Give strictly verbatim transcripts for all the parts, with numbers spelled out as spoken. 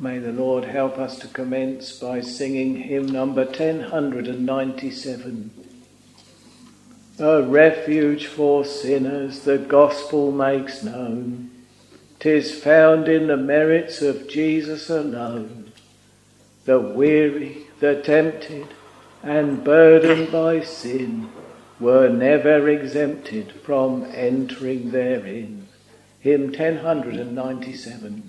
May the Lord help us to commence by singing hymn number ten ninety-seven. A refuge for sinners the gospel makes known. 'Tis found in the merits of Jesus alone. The weary, the tempted, and burdened by sin were never exempted from entering therein. Hymn ten ninety-seven.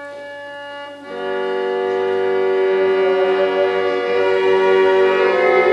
Thank you.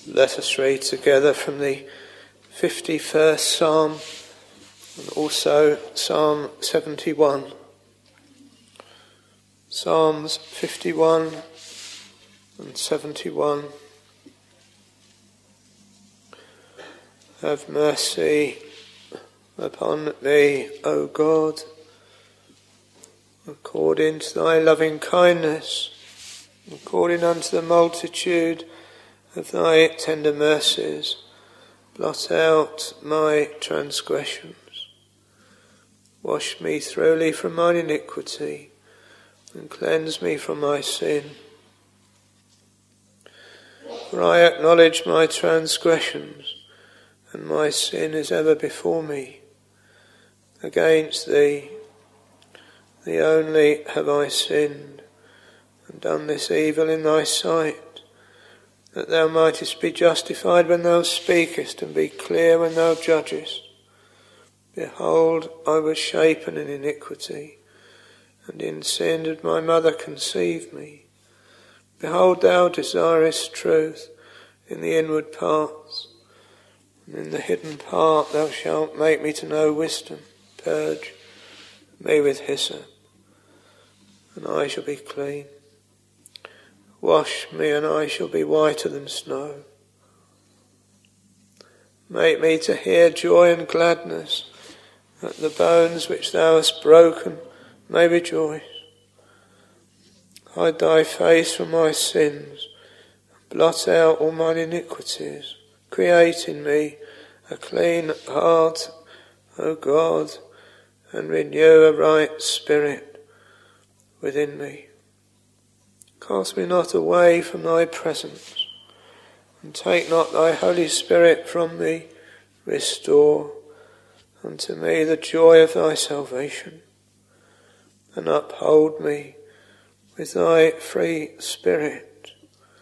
Let us read together from the fifty-first Psalm and also Psalm seventy-one. Psalms fifty-one and seventy-one. Have mercy upon me, O God, according to thy loving kindness, according unto the multitude of thy tender mercies, blot out my transgressions. Wash me thoroughly from mine iniquity, and cleanse me from my sin. For I acknowledge my transgressions, and my sin is ever before me. Against thee, thee only have I sinned, and done this evil in thy sight, that thou mightest be justified when thou speakest, and be clear when thou judgest. Behold, I was shapen in iniquity, and in sin did my mother conceive me. Behold, thou desirest truth in the inward parts, and in the hidden part thou shalt make me to know wisdom. Purge me with hyssop, and I shall be clean. Wash me, and I shall be whiter than snow. Make me to hear joy and gladness, that the bones which thou hast broken may rejoice. Hide thy face from my sins, and blot out all mine iniquities. Create in me a clean heart, O God, and renew a right spirit within me. Cast me not away from thy presence, and take not thy Holy Spirit from me. Restore unto me the joy of thy salvation, and uphold me with thy free spirit.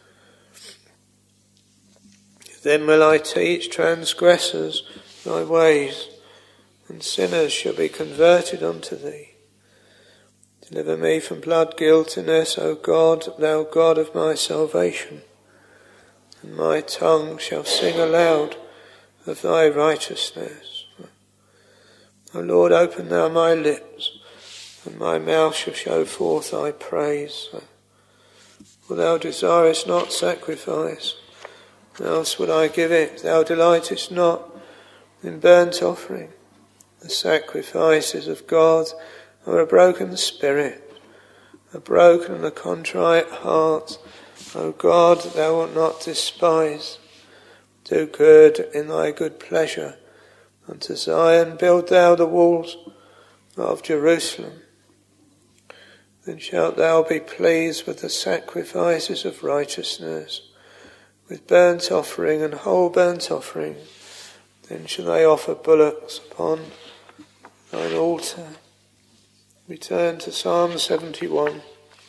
Then will I teach transgressors thy ways, and sinners shall be converted unto thee. Deliver me from blood guiltiness, O God, thou God of my salvation, and my tongue shall sing aloud of thy righteousness. O Lord, open thou my lips, and my mouth shall show forth thy praise. For thou desirest not sacrifice, else would I give it. Thou delightest not in burnt offering. The sacrifices of God are a broken spirit, a broken and a contrite heart. O God, thou wilt not despise. Do good in thy good pleasure unto Zion. Build thou the walls of Jerusalem. Then shalt thou be pleased with the sacrifices of righteousness, with burnt offering and whole burnt offering. Then shall they offer bullocks upon thine altar. We turn to Psalm seventy-one.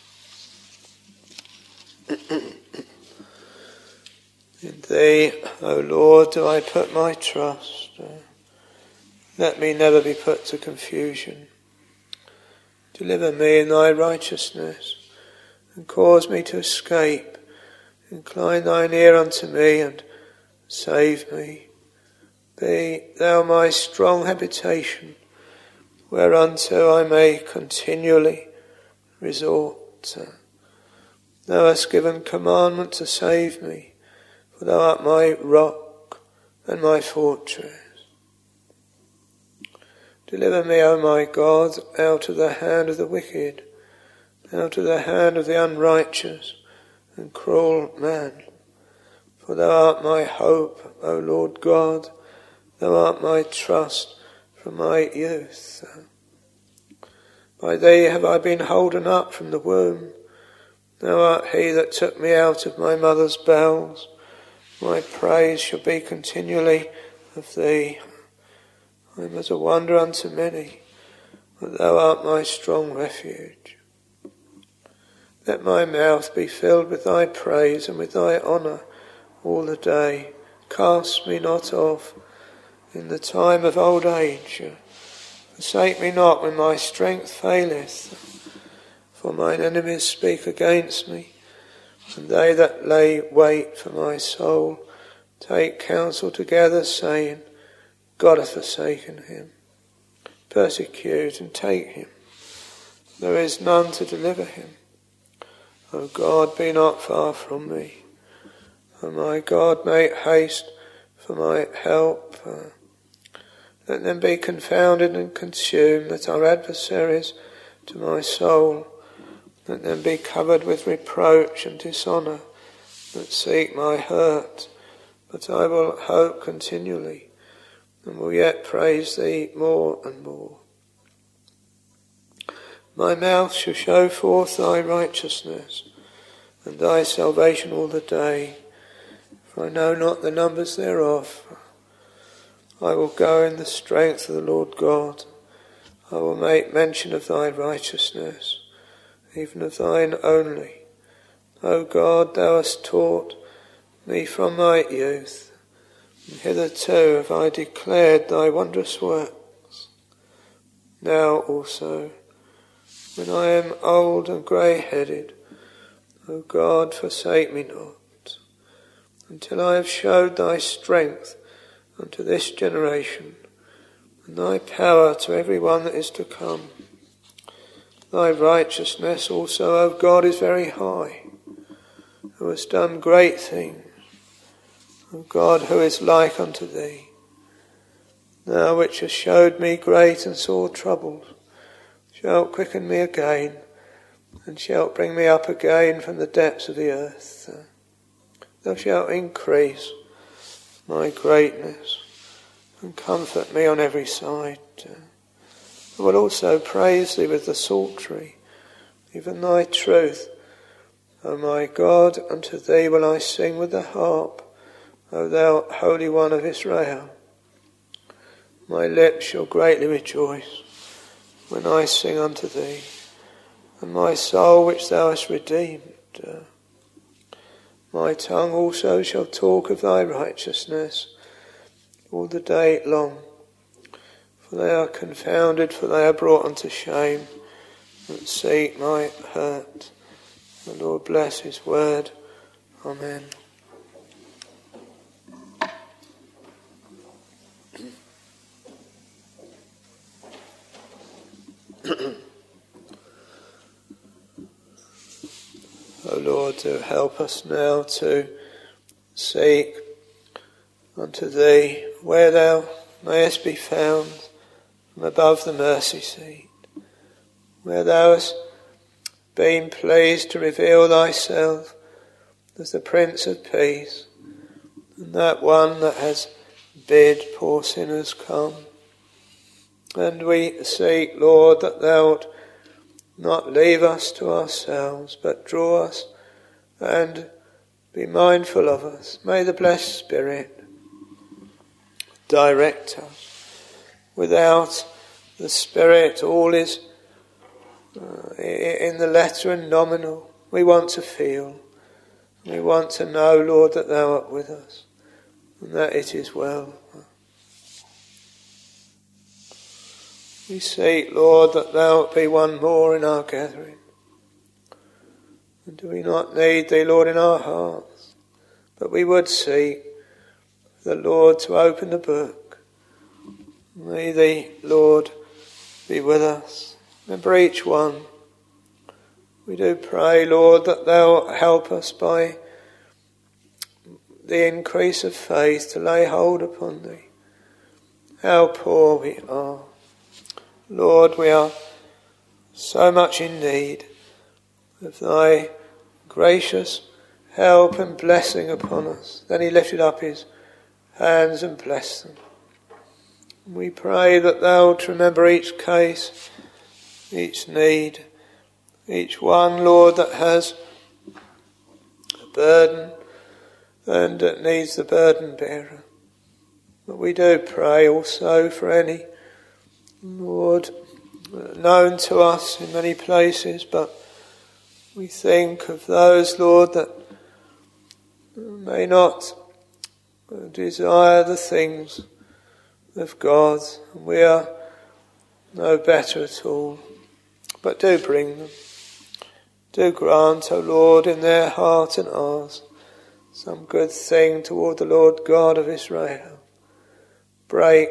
In thee, O Lord, do I put my trust. Let me never be put to confusion. Deliver me in thy righteousness, and cause me to escape. Incline thine ear unto me, and save me. Be thou my strong habitation, whereunto I may continually resort. Thou hast given commandment to save me, for thou art my rock and my fortress. Deliver me, O my God, out of the hand of the wicked, out of the hand of the unrighteous and cruel man. For thou art my hope, O Lord God, thou art my trust from my youth. By thee have I been holden up from the womb. Thou art he that took me out of my mother's bowels. My praise shall be continually of thee. I am as a wonder unto many, but thou art my strong refuge. Let my mouth be filled with thy praise and with thy honour all the day. Cast me not off in the time of old age. Forsake me not when my strength faileth. For mine enemies speak against me, and they that lay wait for my soul take counsel together, saying, God hath forsaken him. Persecute and take him. There is none to deliver him. O God, be not far from me. O my God, make haste for my help. Uh, let them be confounded and consumed that are adversaries to my soul. Let them be covered with reproach and dishonour that seek my hurt. But I will hope continually, and will yet praise thee more and more. My mouth shall show forth thy righteousness, and thy salvation all the day, for I know not the numbers thereof. I will go in the strength of the Lord God. I will make mention of thy righteousness, even of thine only. O God, thou hast taught me from my youth, and hitherto have I declared thy wondrous works. Now also, when I am old and grey-headed, O God, forsake me not, until I have showed thy strength unto this generation, and thy power to every one that is to come. Thy righteousness also, O God, is very high, who hast done great things. O God, who is like unto thee? Thou which hast showed me great and sore troubles, shalt quicken me again, and shalt bring me up again from the depths of the earth. Thou shalt increase my greatness, and comfort me on every side. I will also praise thee with the psaltery, even thy truth. O my God, unto thee will I sing with the harp, O thou Holy One of Israel. My lips shall greatly rejoice when I sing unto thee, and my soul which thou hast redeemed. My tongue also shall talk of thy righteousness all the day long. For they are confounded, for they are brought unto shame, that seek my hurt. The Lord bless his word. Amen. O Lord, do help us now to seek unto thee where thou mayest be found from above the mercy seat, where thou hast been pleased to reveal thyself as the Prince of Peace, and that one that has bid poor sinners come. And we seek, Lord, that thou wilt not leave us to ourselves, but draw us and be mindful of us. May the blessed Spirit direct us. Without the Spirit, all is uh, in the letter and nominal. We want to feel. We want to know, Lord, that thou art with us, and that it is well. We seek, Lord, that thou be one more in our gathering. And do we not need thee, Lord, in our hearts? But we would seek the Lord to open the book. May thee, Lord, be with us. Remember each one. We do pray, Lord, that thou help us by the increase of faith to lay hold upon thee. How poor we are. Lord, we are so much in need of thy gracious help and blessing upon us. Then he lifted up his hands and blessed them. We pray that thou wilt remember each case, each need, each one, Lord, that has a burden and that needs the burden bearer. But we do pray also for any, Lord, known to us in many places, but we think of those, Lord, that may not desire the things of God. We are no better at all, but do bring them. Do grant, O Lord, in their heart and ours, some good thing toward the Lord God of Israel. Break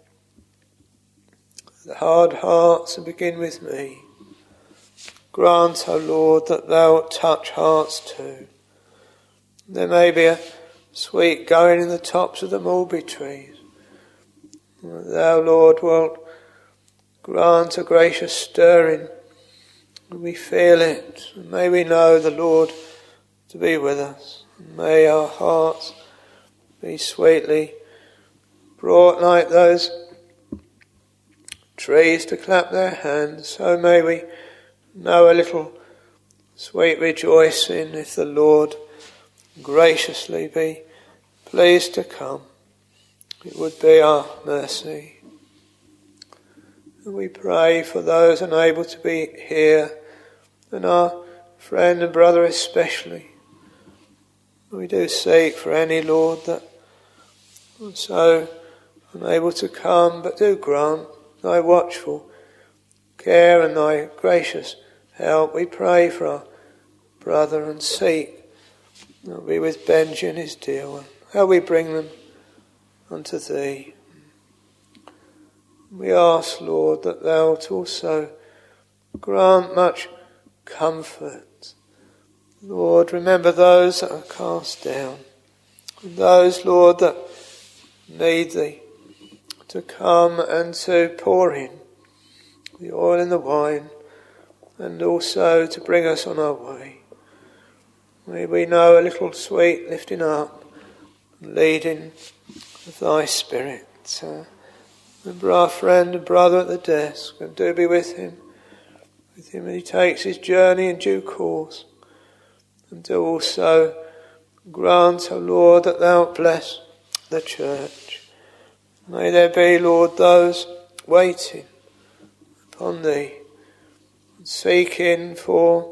the hard hearts and begin with me. Grant, O Lord, that thou touch hearts too. There may be a sweet going in the tops of the mulberry trees. Thou, Lord, wilt grant a gracious stirring. We feel it. May we know the Lord to be with us. May our hearts be sweetly brought like those trees to clap their hands. So may we know a little sweet rejoicing if the Lord graciously be pleased to come. It would be our mercy. And we pray for those unable to be here, and our friend and brother especially. We do seek for any, Lord, that are so unable to come, but do grant thy watchful care and thy gracious help. We pray for our brother and seek that be with Benji and his dear one. How we bring them unto thee. We ask, Lord, that thou also grant much comfort. Lord, remember those that are cast down, and those, Lord, that need thee to come and to pour in the oil and the wine, and also to bring us on our way. May we know a little sweet lifting up and leading of thy Spirit. Uh, remember our friend and brother at the desk, and do be with him, with him as he takes his journey in due course. And do also grant, O Lord, that thou bless the church. May there be, Lord, those waiting upon thee, and seeking for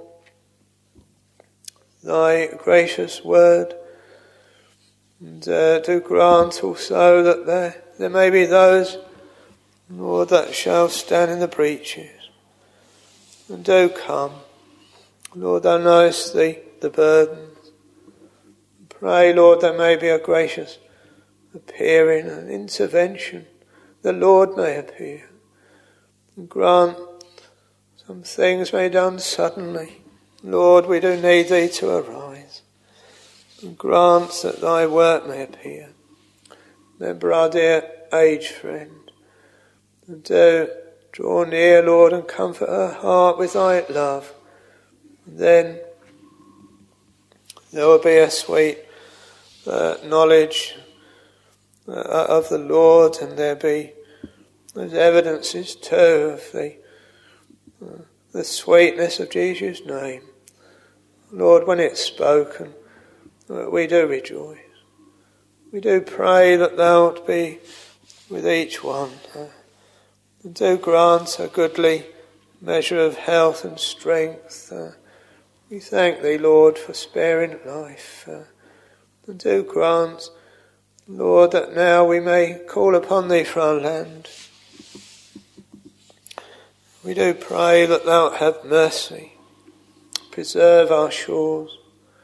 thy gracious word. And uh, do grant also that there, there may be those, Lord, that shall stand in the breaches. And do come. Lord, thou knowest the, the burdens. Pray, Lord, there may be a gracious appearing and intervention. The Lord may appear. And grant some things may be done suddenly. Lord, we do need thee to arise. And grant that thy work may appear. Remember our dear aged friend. And do draw near, Lord, and comfort her heart with thy love. And then there will be a sweet uh, knowledge uh, of the Lord, and there be those evidences too of the, uh, the sweetness of Jesus' name. Lord, when it's spoken, uh, we do rejoice. We do pray that thou wilt be with each one. Uh, and do grant a goodly measure of health and strength. Uh, we thank thee, Lord, for sparing life. Uh, and do grant, Lord, that now we may call upon thee for our land. We do pray that thou have mercy. Preserve our shores.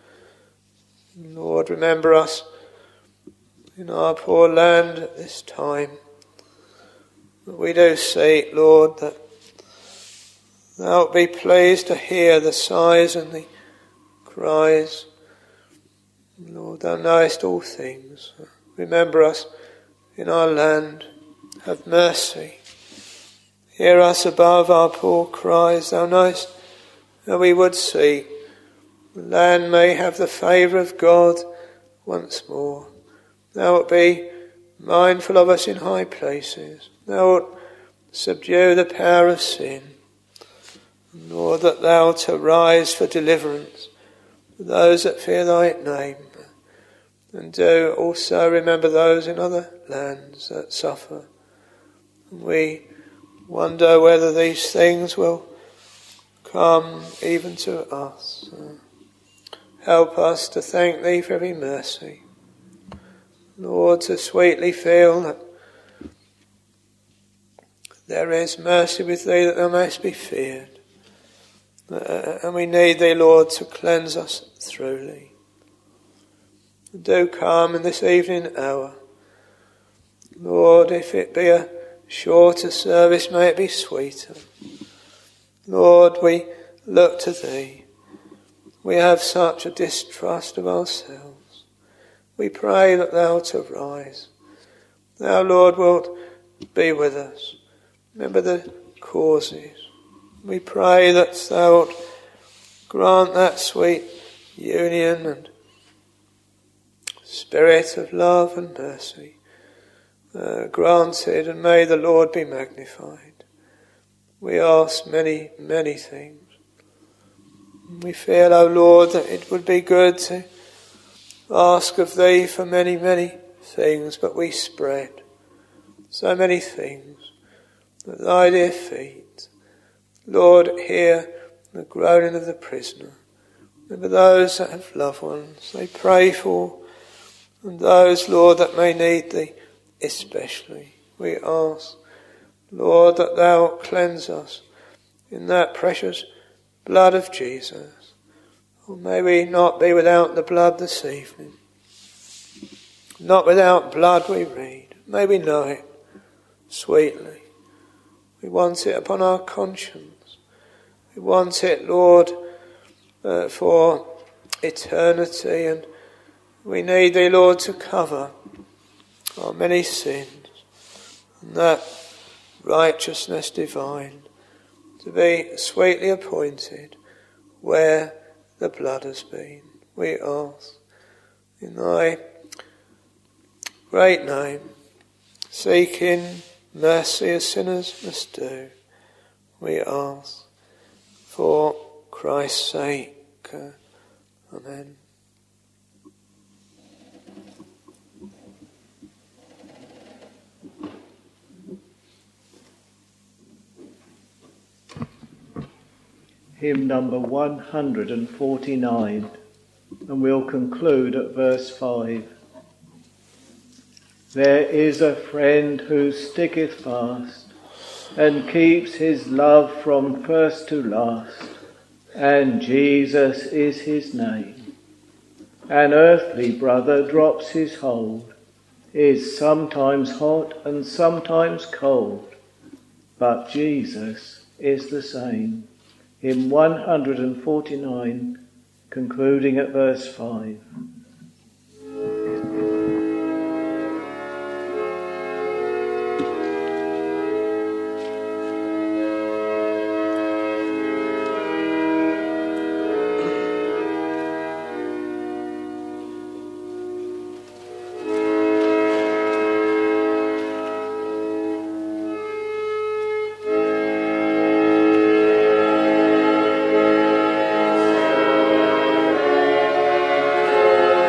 Lord, remember us in our poor land at this time. We do seek, Lord, that thou wilt be pleased to hear the sighs and the cries. Lord, thou knowest all things. Remember us in our land. Have mercy. Hear us above our poor cries. Thou knowest that we would seek. The land may have the favour of God once more. Thou wilt be mindful of us in high places. Thou wilt subdue the power of sin. Lord, that thou wilt arise for deliverance for those that fear thy name. And do also remember those in other lands that suffer. And we wonder whether these things will come even to us. Help us to thank thee for every mercy. Lord, to sweetly feel that there is mercy with thee, that thou mayst be feared. Uh, and we need thee, Lord, to cleanse us thoroughly. Do come in this evening hour. Lord, if it be a shorter service, may it be sweeter. Lord, we look to Thee. We have such a distrust of ourselves. We pray that Thou wilt arise. Thou, Lord, wilt be with us. Remember the causes. We pray that Thou wilt grant that sweet union and spirit of love and mercy uh, granted, and may the Lord be magnified. We ask many, many things. We feel, O Lord, that it would be good to ask of Thee for many, many things, but we spread so many things at Thy dear feet. Lord, hear the groaning of the prisoner. Remember those that have loved ones they pray for, and those, Lord, that may need Thee especially. We ask, Lord, that Thou cleanse us in that precious blood of Jesus. Or may we not be without the blood this evening. Not without blood we read. May we know it sweetly. We want it upon our conscience. We want it, Lord, uh, for eternity, and we need Thee, Lord, to cover our many sins, and that righteousness divine to be sweetly appointed where the blood has been. We ask in Thy great name, seeking mercy as sinners must do. We ask for Christ's sake. Amen. Hymn number one hundred forty-nine, and we'll conclude at verse five. There is a friend who sticketh fast, and keeps his love from first to last, and Jesus is his name. An earthly brother drops his hold, is sometimes hot and sometimes cold, but Jesus is the same. Hymn one hundred forty-nine, concluding at verse five. Amen.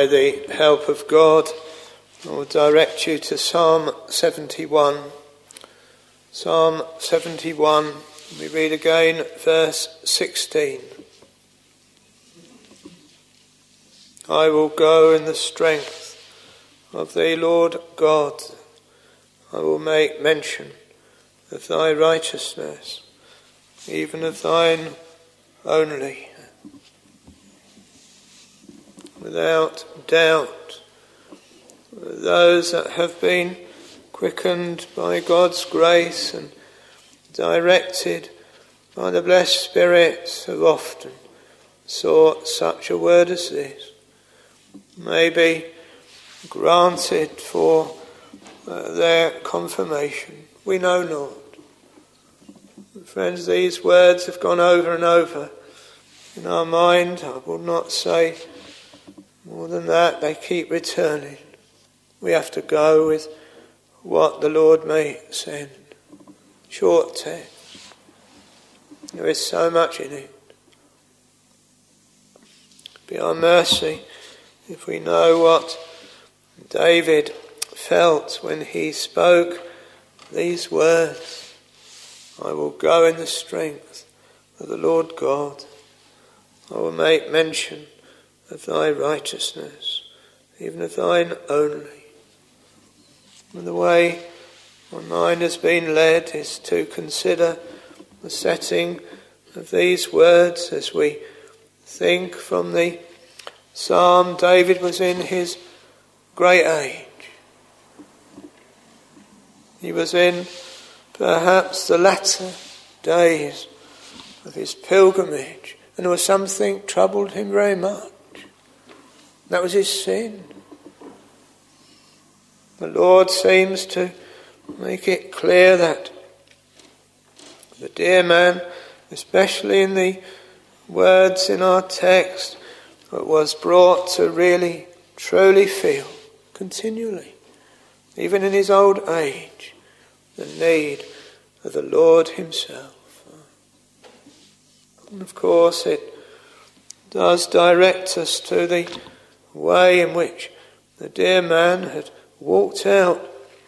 by the help of God, I will direct you to Psalm seventy-one. Psalm seventy-one, we read again verse sixteen. I will go in the strength of thee, Lord God. I will make mention of thy righteousness, even of thine only. Without doubt, those that have been quickened by God's grace and directed by the blessed Spirit have often sought such a word as this, may be granted for uh, their confirmation. We know not. Friends, these words have gone over and over in our mind. I will not say more than that. They keep returning. We have to go with what the Lord may send. Short text. There is so much in it. Be our mercy if we know what David felt when he spoke these words. I will go in the strength of the Lord God. I will make mention of thy righteousness, even of thine only. And the way my mind has been led is to consider the setting of these words as we think from the psalm. David was in his great age. He was in perhaps the latter days of his pilgrimage, and there was something troubled him very much. That was his sin. The Lord seems to make it clear that the dear man, especially in the words in our text, was brought to really, truly feel continually, even in his old age, the need of the Lord himself. And of course it does direct us to the way in which the dear man had walked out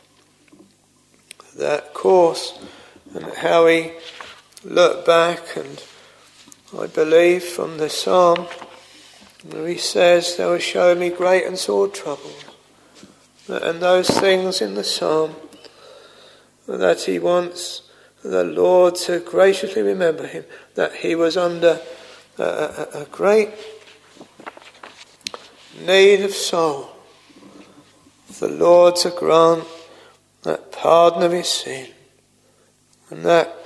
that course, and how he looked back, and I believe from the psalm where he says, thou hast shown me great and sore troubles, and those things in the psalm that he wants the Lord to graciously remember him, that he was under a, a, a great need of soul, the Lord to grant that pardon of his sin and that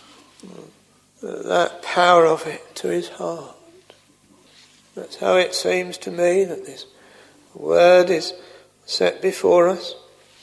that power of it to his heart. That's how it seems to me that this word is set before us.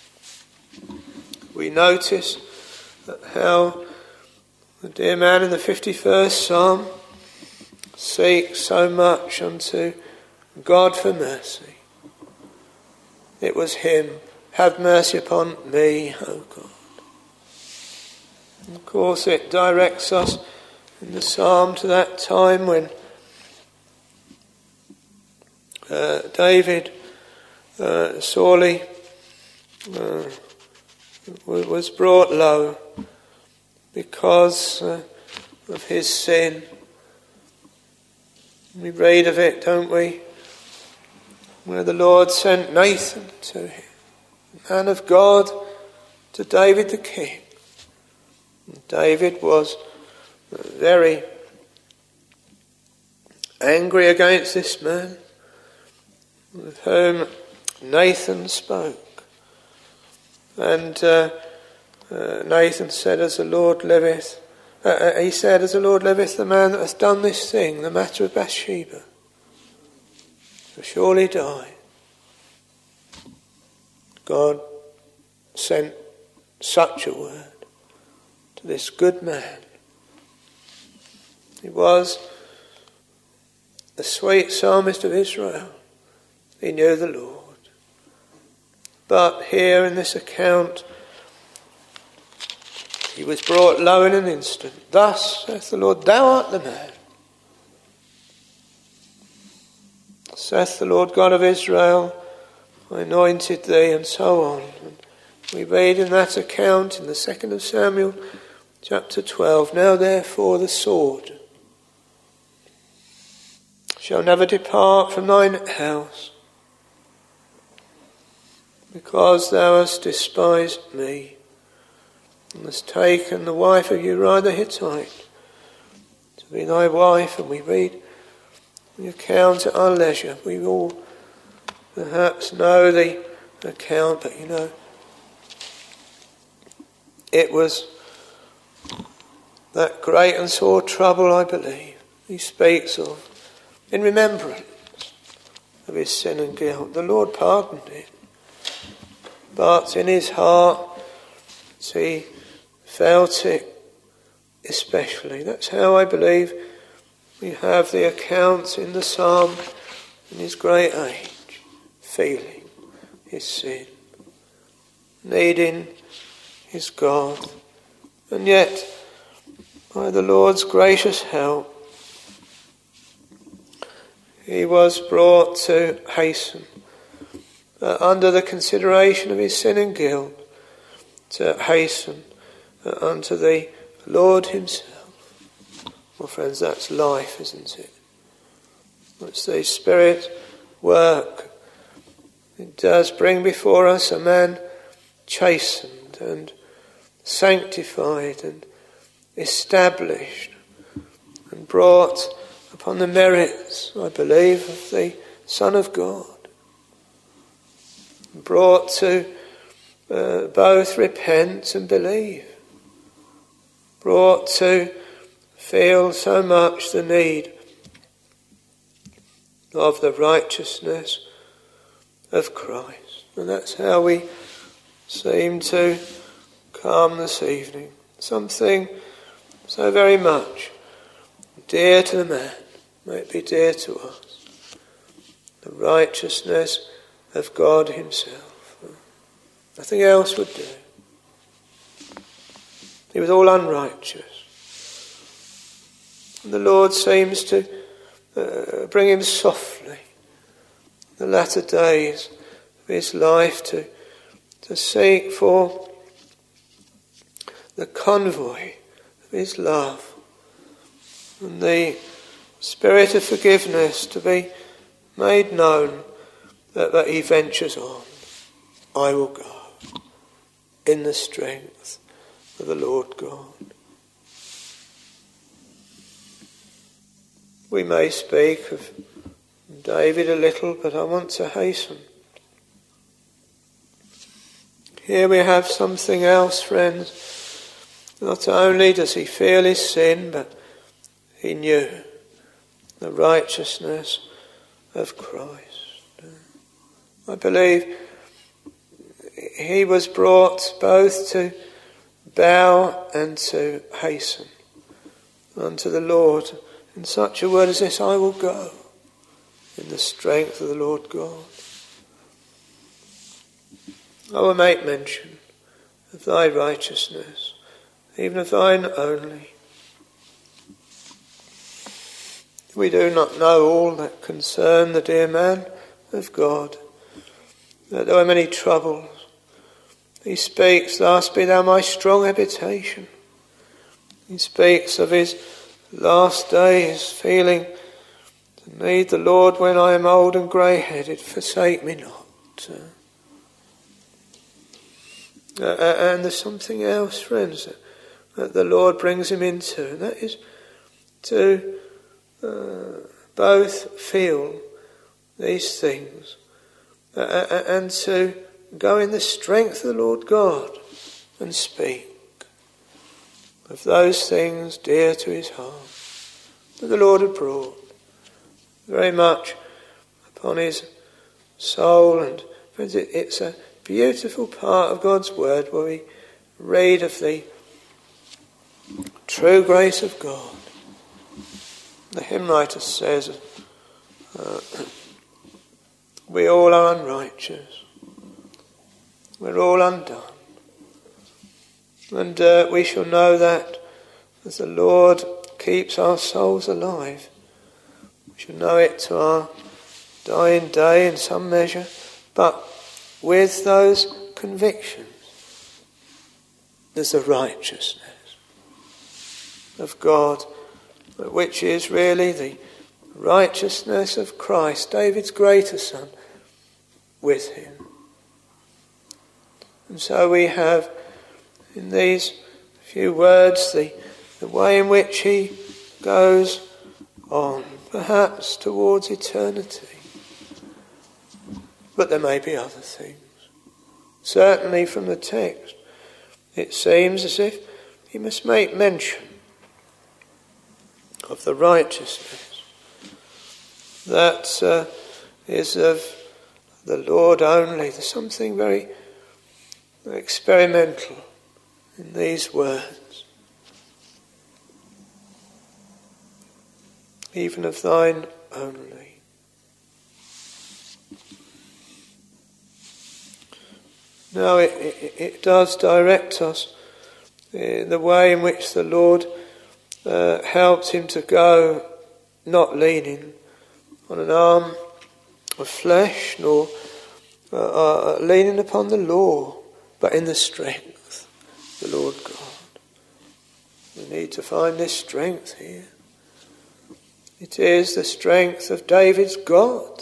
We notice that how the dear man in the fifty-first Psalm seeks so much unto God for mercy. It was him, have mercy upon me, O God. And of course it directs us in the psalm to that time when uh, David uh, sorely uh, was brought low because uh, of his sin. We read of it, don't we? Where the Lord sent Nathan to him, man of God, to David the king. And David was very angry against this man with whom Nathan spoke. And uh, uh, Nathan said, as the Lord liveth, uh, he said, as the Lord liveth, the man that has done this thing, the matter of Bathsheba, will surely die. God sent such a word to this good man. He was the sweet psalmist of Israel. He knew the Lord. But here in this account, he was brought low in an instant. Thus saith the Lord, thou art the man. saith the Lord God of Israel, I anointed thee, and so on. And we read in that account in the second of Samuel, chapter twelve, now therefore the sword shall never depart from thine house, because thou hast despised me, and hast taken the wife of Uriah the Hittite to be thy wife. And we read the account at our leisure. We all perhaps know the account, but you know, it was that great and sore trouble, I believe, he speaks of, in remembrance of his sin and guilt. The Lord pardoned it, but in his heart he felt it especially. That's how I believe we have the accounts in the psalm, in his great age, feeling his sin, needing his God, and yet by the Lord's gracious help he was brought to hasten, uh, under the consideration of his sin and guilt, to hasten uh, unto the Lord himself. Well, friends, that's life, isn't it? It's the Spirit work. It does bring before us a man chastened and sanctified and established and brought upon the merits, I believe, of the Son of God. Brought to uh, both repent and believe. Brought to feel so much the need of the righteousness of Christ. And that's how we seem to come this evening. Something so very much dear to the man, may it be dear to us. The righteousness of God himself. Nothing else would do. He was all unrighteous. And the Lord seems to uh, bring him softly in the latter days of his life to, to seek for the convoy of his love and the spirit of forgiveness to be made known, that, that he ventures on. I will go in the strength of the Lord God. We may speak of David a little, but I want to hasten. Here we have something else, friends. Not only does he feel his sin, but he knew the righteousness of Christ. I believe he was brought both to bow and to hasten unto the Lord in such a word as this: I will go in the strength of the Lord God. I will make mention of thy righteousness, even of thine only. We do not know all that concern the dear man of God, that there were many troubles. He speaks, thus be thou my strong habitation. He speaks of his last days, feeling to need the Lord when I am old and grey-headed. Forsake me not. Uh, and there's something else, friends, that, that the Lord brings him into, and that is to uh, both feel these things uh, and to go in the strength of the Lord God and speak of those things dear to his heart that the Lord had brought very much upon his soul. And friends, it, it's a beautiful part of God's word where we read of the true grace of God. The hymn writer says, uh, we all are unrighteous. We're all undone. And uh, we shall know that as the Lord keeps our souls alive, we shall know it to our dying day in some measure, but with those convictions. There's the righteousness of God, which is really the righteousness of Christ, David's greater son, with him. And so we have in these few words the, the way in which he goes on, perhaps towards eternity. But there may be other things. Certainly from the text, it seems as if he must make mention of the righteousness that uh, is of the Lord only. There's something very experimental in these words. Even of thine only. Now it, it, it does direct us in the way in which the Lord uh, helped him to go, not leaning on an arm of flesh, nor uh, uh, leaning upon the law, but in the strength of the Lord God. We need to find this strength here. It is the strength of David's God.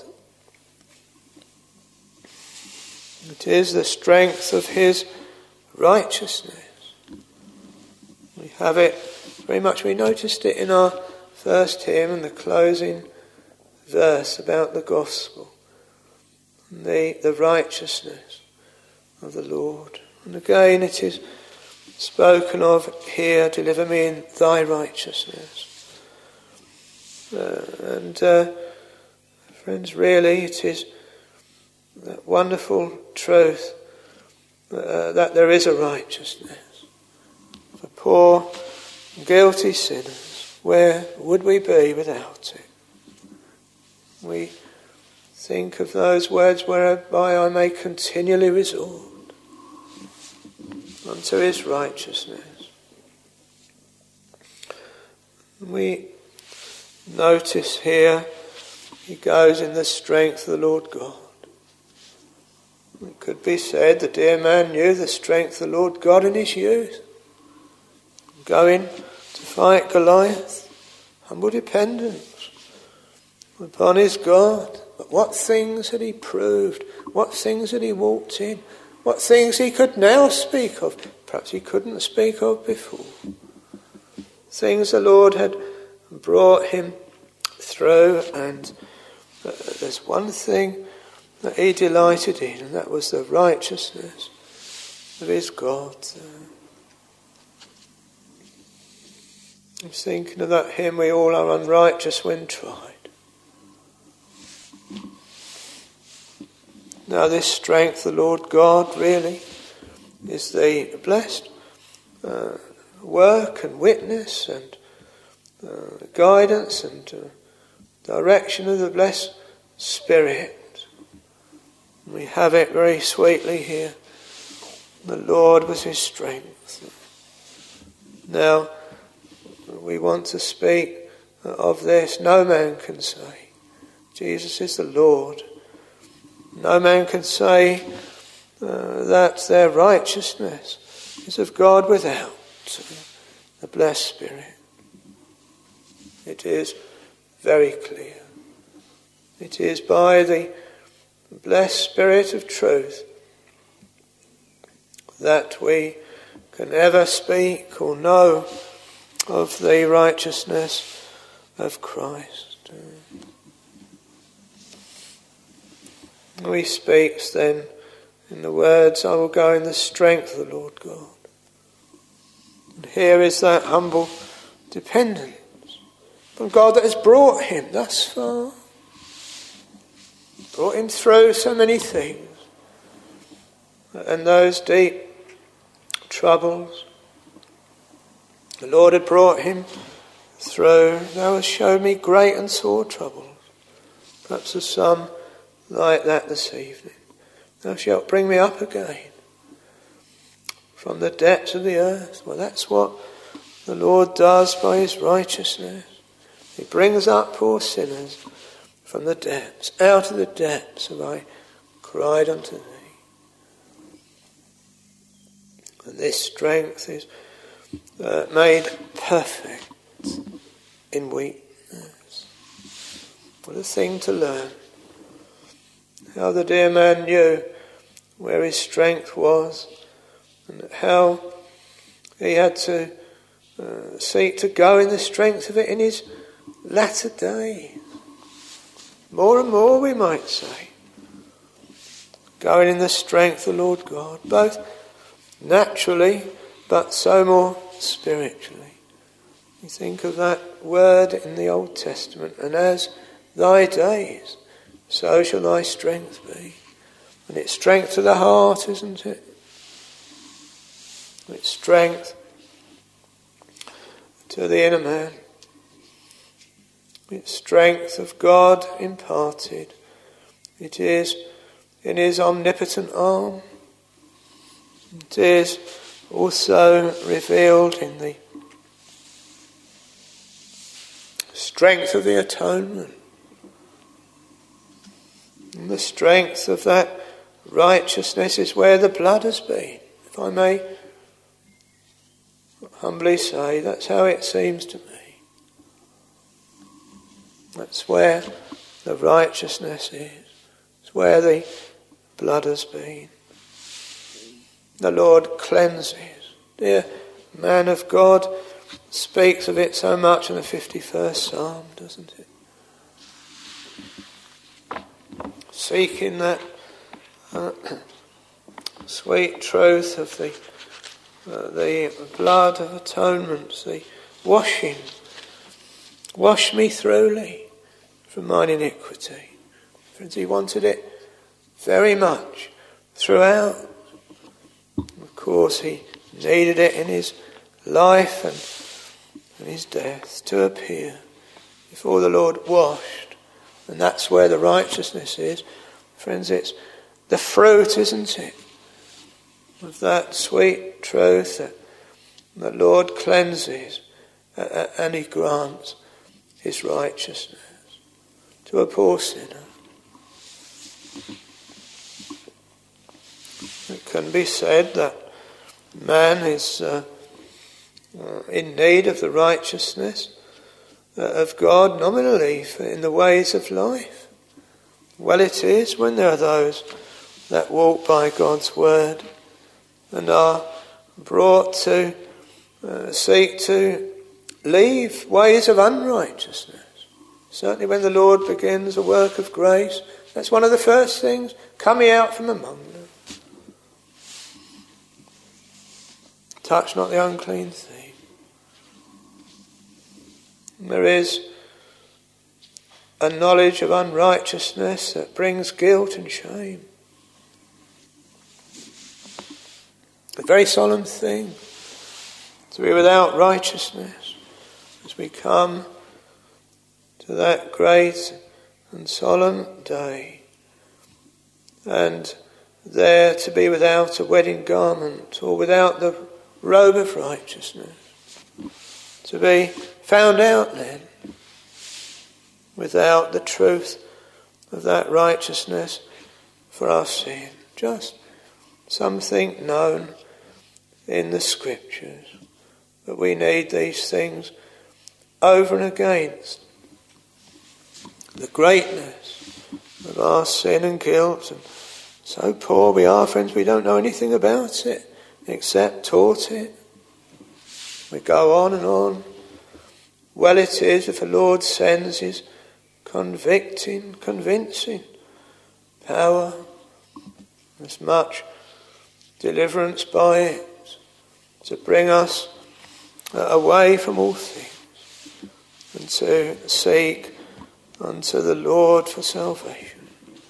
It is the strength of his righteousness. We have it very much, we noticed it in our first hymn and the closing verse about the gospel. And the, the righteousness of the Lord. And again it is spoken of here, deliver me in thy righteousness. Uh, and uh, friends, really it is that wonderful truth uh, that there is a righteousness for poor, guilty sinners. Where would we be without it? We think of those words whereby I may continually resort unto his righteousness. We notice here he goes in the strength of the Lord God. It could be said the dear man knew the strength of the Lord God in his youth. Going to fight Goliath, humble dependence upon his God. But what things had he proved? What things had he walked in? What things he could now speak of? Perhaps he couldn't speak of before. Things the Lord had brought him through, and uh, there's one thing that he delighted in, and that was the righteousness of his God. I'm thinking of that hymn, we all are unrighteous when tried. Now this strength, the Lord God, really is the blessed uh, work and witness and uh, guidance and uh, direction of the blessed Spirit. We have it very sweetly here. The Lord was his strength. Now, we want to speak of this. No man can say Jesus is the Lord. No man can say uh, that their righteousness is of God without the blessed Spirit. It is very clear. It is by the blessed Spirit of truth that we can ever speak or know of the righteousness of Christ. We speak then in the words, I will go in the strength of the Lord God. And here is that humble dependence on God that has brought him thus far. Brought him through so many things. And those deep troubles. The Lord had brought him through. Thou hast shown me great and sore troubles. Perhaps there's some like that this evening. Thou shalt bring me up again from the depths of the earth. Well, that's what the Lord does by his righteousness. He brings up poor sinners from the depths, out of the depths have I cried unto thee. And this strength is uh, made perfect in weakness. What a thing to learn. How the dear man knew where his strength was, and how he had to uh, seek to go in the strength of it in his latter days. More and more, we might say, going in the strength of the Lord God, both naturally but so more spiritually. You think of that word in the Old Testament, and as thy days, so shall thy strength be. And it's strength to the heart, isn't it? It's strength to the inner man. It's strength of God imparted. It is in his omnipotent arm. It is also revealed in the strength of the atonement, and the strength of that righteousness is where the blood has been. If I may humbly say, that's how it seems to me. That's where the righteousness is. It's where the blood has been. The Lord cleanses. Dear man of God speaks of it so much in the fifty-first Psalm, doesn't it? Seeking that uh, sweet truth of the uh, the blood of atonement, the washing. Wash me thoroughly from mine iniquity. Friends, he wanted it very much throughout. Of course, he needed it in his life and in his death to appear before the Lord washed. And that's where the righteousness is. Friends, it's the fruit, isn't it, of that sweet truth that the Lord cleanses and he grants his righteousness to a poor sinner. It can be said that man is uh, uh, in need of the righteousness uh, of God nominally for in the ways of life. Well, it is when there are those that walk by God's word and are brought to uh, seek to leave ways of unrighteousness. Certainly when the Lord begins a work of grace, that's one of the first things, coming out from among them. Touch not the unclean thing. There is a knowledge of unrighteousness that brings guilt and shame. A very solemn thing to be without righteousness as we come to that great and solemn day, and there to be without a wedding garment or without the robe of righteousness, to be found out then without the truth of that righteousness for our sin. Just something known in the Scriptures, but we need these things over and against the greatness of our sin and guilt. And so poor we are, friends, we don't know anything about it except taught it. We go on and on. Well it is if the Lord sends his convicting, convincing power, as much deliverance by it, to bring us away from all things and to seek unto the Lord for salvation.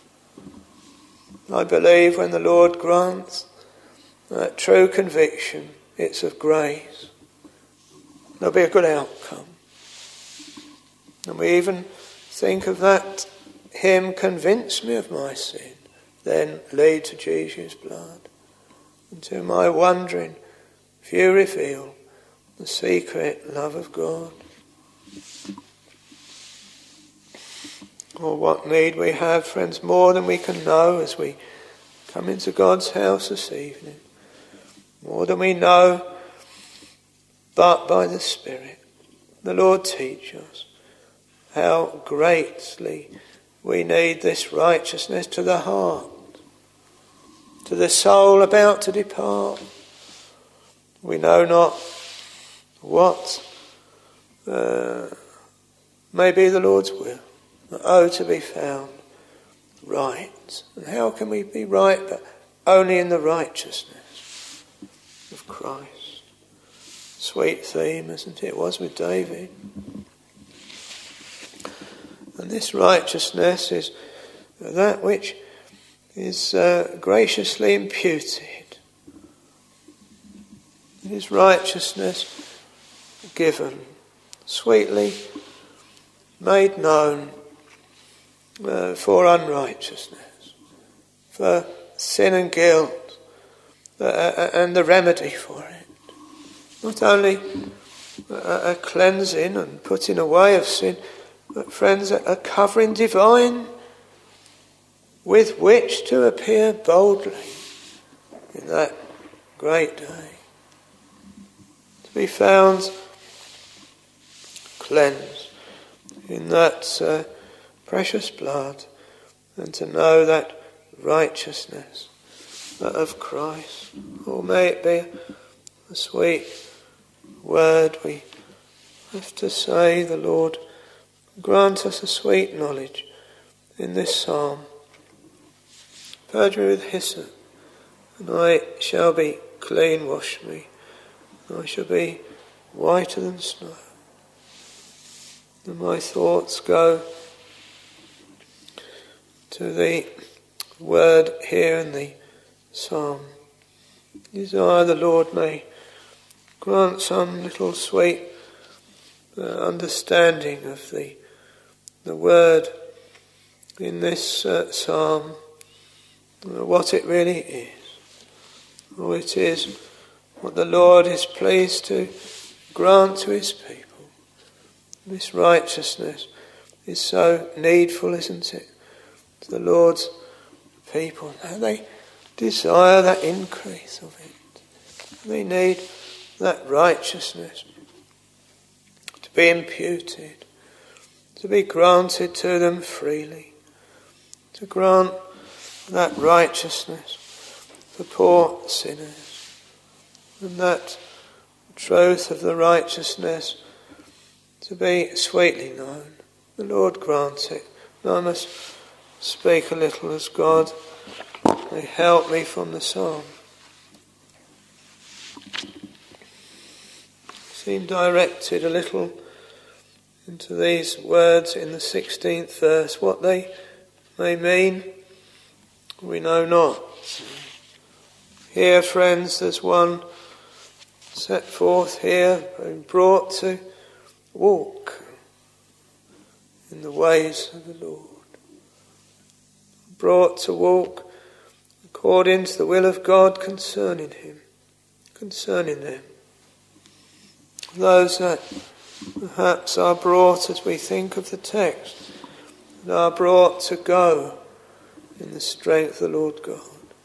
I believe when the Lord grants that true conviction, it's of grace. There'll be a good outcome. And we even think of that hymn, convince me of my sin, then lead to Jesus' blood. And to my wondering, few reveal the secret love of God. or what need we have, friends, more than we can know as we come into God's house this evening. More than we know, but by the Spirit, the Lord teach us how greatly we need this righteousness to the heart, to the soul about to depart. We know not what uh, may be the Lord's will, but oh, to be found right. And how can we be right but only in the righteousness of Christ? Sweet theme, isn't it? It was with David. And this righteousness is that which is uh, graciously imputed. It is righteousness given, sweetly made known uh, for unrighteousness, for sin and guilt, uh, and the remedy for it. Not only a, a cleansing and putting away of sin, but friends, a, a covering divine with which to appear boldly in that great day. To be found cleansed in that uh, precious blood, and to know that righteousness of Christ. Oh, may it be a sweet word we have to say. The Lord grant us a sweet knowledge in this psalm. Purge me with hyssop, and I shall be clean. Wash me, and I shall be whiter than snow. And my thoughts go to the word here in the psalm. Desire the Lord may grant some little sweet uh, understanding of the the word in this uh, psalm, uh, what it really is. Oh, it is what the Lord is pleased to grant to his people. This righteousness is so needful, isn't it, to the Lord's people. And they desire that increase of it. They need that righteousness to be imputed, to be granted to them freely, to grant that righteousness for poor sinners, and that truth of the righteousness to be sweetly known. The Lord grants it. And I must speak a little as God may help me from the psalm. Seem directed a little into these words in the sixteenth verse. What they may mean, we know not. Here, friends, there's one set forth here, being brought to walk in the ways of the Lord. Brought to walk according to the will of God concerning him, concerning them. Those that perhaps are brought, as we think of the text, and are brought to go in the strength of the Lord God.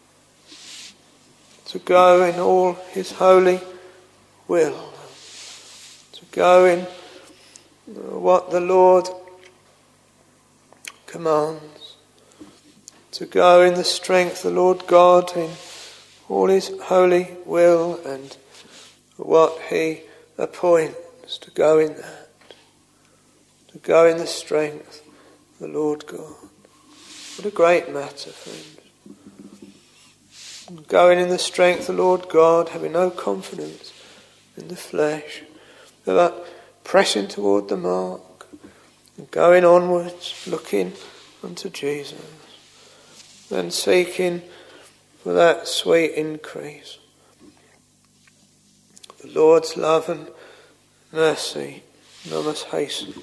To go in all his holy will. To go in what the Lord commands. To go in the strength of the Lord God in all his holy will and what he appoints, to go in that. To go in the strength of the Lord God. What a great matter, friends. Going in the strength of the Lord God, having no confidence in the flesh, but pressing toward the mark, and going onwards, looking unto Jesus, and seeking for that sweet increase. The Lord's love and mercy, and I must hasten.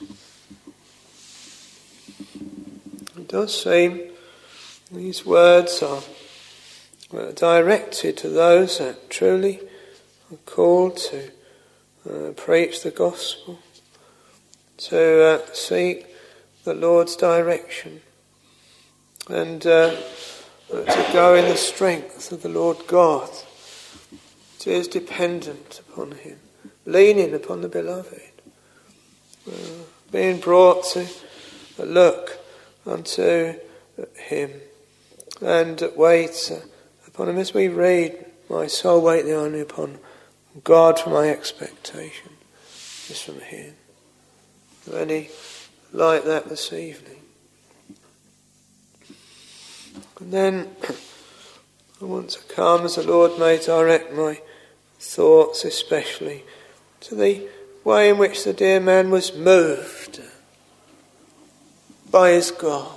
It does seem these words are directed to those that truly are called to uh, preach the gospel, to uh, seek the Lord's direction, and uh, to go in the strength of the Lord God. It is dependent upon him, leaning upon the beloved, uh, being brought to look unto him and wait upon him. As we read, my soul wait thee only upon God, for my expectation is from him. Are there any like that this evening? And then I want to come, as the Lord may direct my thoughts, especially to the way in which the dear man was moved by his God.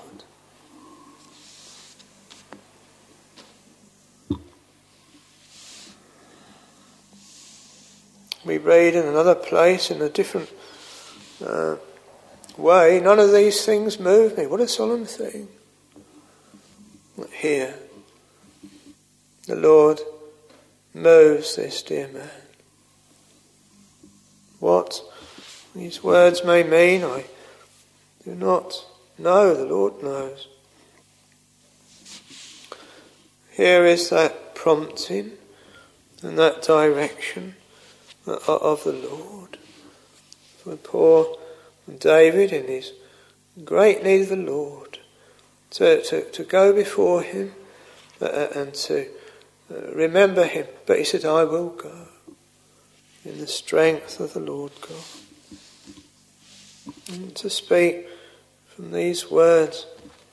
We read in another place, in a different uh, way, none of these things move me. What a solemn thing. Here, the Lord moves this dear man. What these words may mean, I do not know. The Lord knows. Here is that prompting and that direction of the Lord. For poor David, in his great need of the Lord, to, to, to go before him uh, and to uh, remember him. But he said, I will go in the strength of the Lord God. And to speak from these words,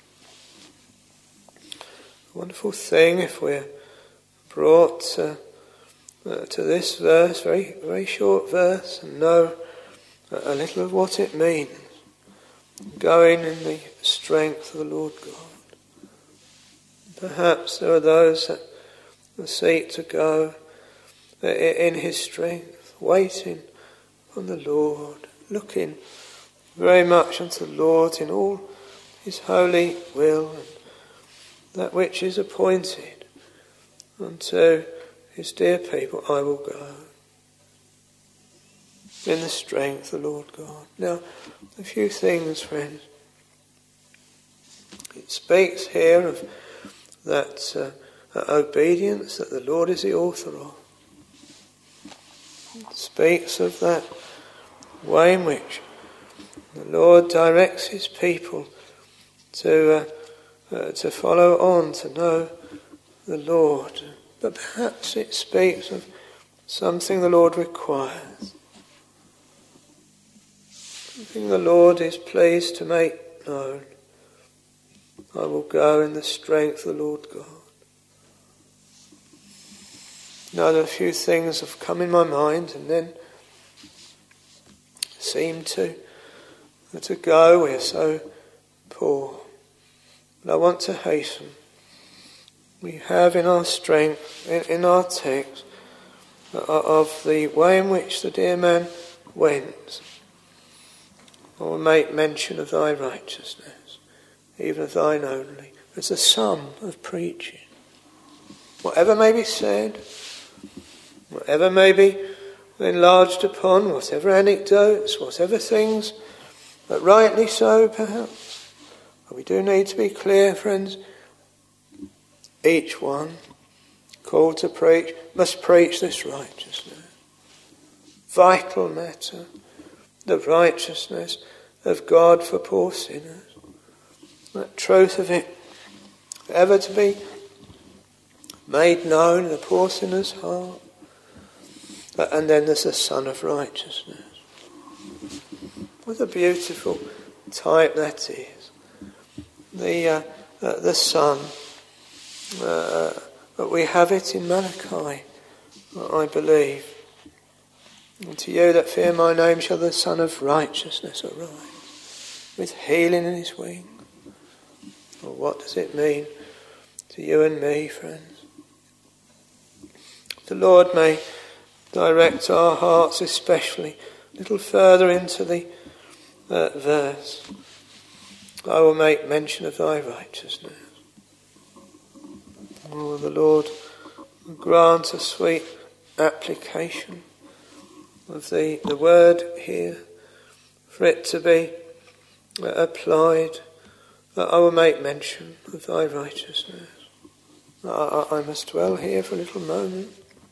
a wonderful thing if we're brought uh, uh, to this verse, very very short verse, and know a little of what it means, going in the strength of the Lord God. Perhaps there are those that seek to go in his strength, waiting on the Lord, looking very much unto the Lord in all his holy will, and that which is appointed unto his dear people. I will go in the strength of the Lord God. Now, a few things, friends. It speaks here of that uh, obedience that the Lord is the author of. It speaks of that way in which the Lord directs his people to uh, uh, to follow on, to know the Lord. But perhaps it speaks of something the Lord requires, something the Lord is pleased to make known. I will go in the strength of the Lord God. Now, there are a few things have come in my mind and then seem to to go. We are so poor. But I want to hasten. We have in our strength, in, in our text, uh, of the way in which the dear man went. I will make mention of thy righteousness, even of thine only. It's a sum of preaching. Whatever may be said, whatever may be enlarged upon, whatever anecdotes, whatever things, but rightly so perhaps. But we do need to be clear, friends. Each one called to preach must preach this righteousness. Vital matter, the righteousness of God for poor sinners. That truth of it ever to be made known in the poor sinner's heart. And then there's the Son of Righteousness. What a beautiful type that is. The uh, uh, the Son. Uh, but we have it in Malachi, I believe. And to you that fear my name shall the Son of Righteousness arise, with healing in his wings. Well, what does it mean to you and me, friends? The Lord may direct our hearts especially a little further into the uh, verse. I will make mention of thy righteousness. Oh, the Lord grant a sweet application of the, the word here, for it to be applied, I will make mention of thy righteousness. I, I must dwell here for a little moment.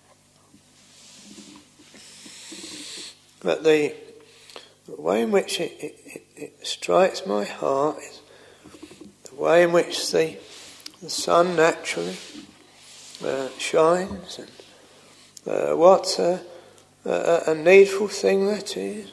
But the, the way in which it, it, it, it strikes my heart is the way in which the, the sun naturally uh, shines, and uh, what a, a, a needful thing that is.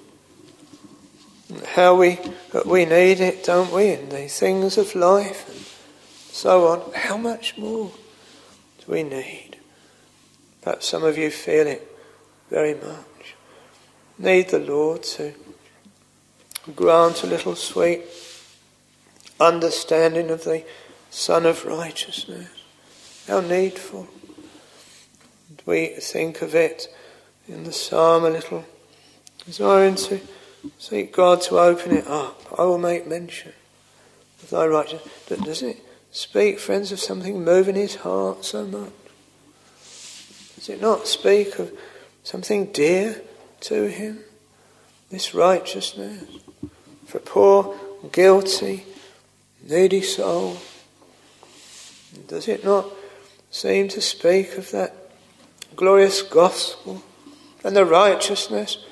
And how we we need it, don't we, in the things of life and so on. How much more do we need? Perhaps some of you feel it very much. Need the Lord to grant a little sweet understanding of the Son of Righteousness. How needful. And we think of it in the psalm a little, desiring to seek God to open it up. I will make mention of thy righteousness. Does it speak, friends, of something moving his heart so much? Does it not speak of something dear to him, this righteousness, for a poor, guilty, needy soul? Does it not seem to speak of that glorious gospel and the righteousness